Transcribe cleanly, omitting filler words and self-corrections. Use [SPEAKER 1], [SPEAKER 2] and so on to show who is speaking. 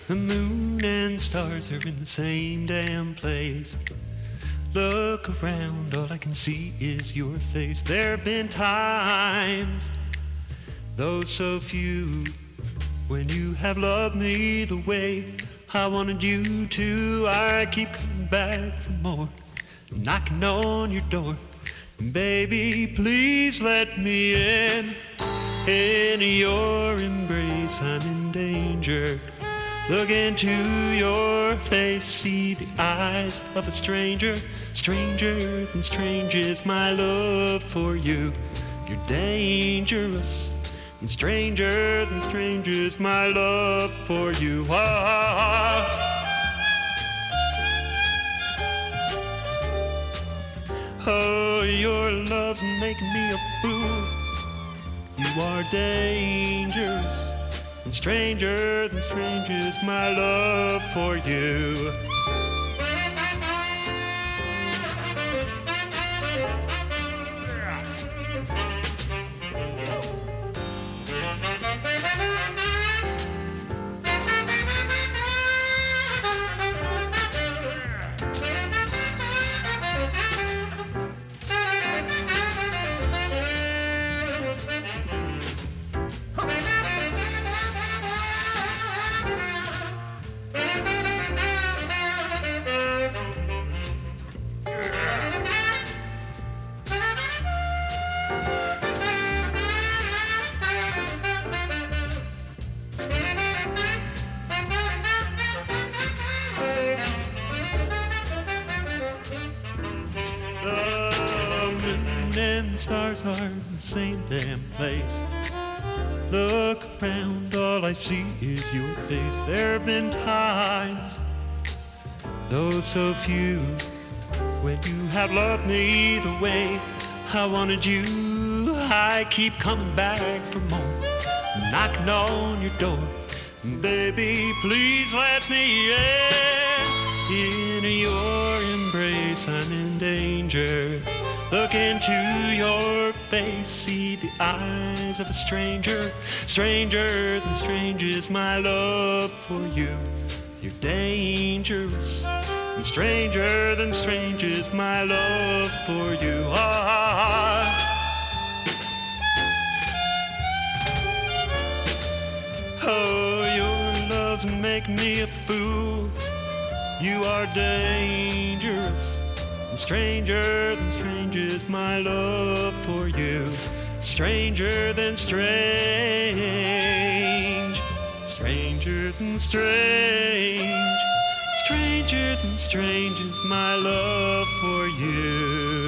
[SPEAKER 1] The moon and stars are in the same damn place. Look around, all I can see is your face. There have been times, though so few, when you have loved me the way I wanted you to. I keep coming back for more, knocking on your door. Baby, please let me in. In your embrace, I'm in danger. Look into your face, see the eyes of a stranger. Stranger than strange is my love for you. You're dangerous, and stranger than strange is my love for you. Oh, your love's making me a fool. You are dangerous, and stranger than strange is my love for you. Stars are in the same damn place. Look around, all I see is your face. There have been times, though so few, when you have loved me the way I wanted you. I keep coming back for more, knocking on your door. Baby, please let me in. In your embrace, I'm in danger. Look into your face, see the eyes of a stranger. Stranger than strange is my love for you. You're dangerous, and stranger than strange is my love for you. Oh, your love's making me a fool. You are dangerous, and stranger than strange is my love for you. Stranger than strange, stranger than strange, stranger than strange is my love for you.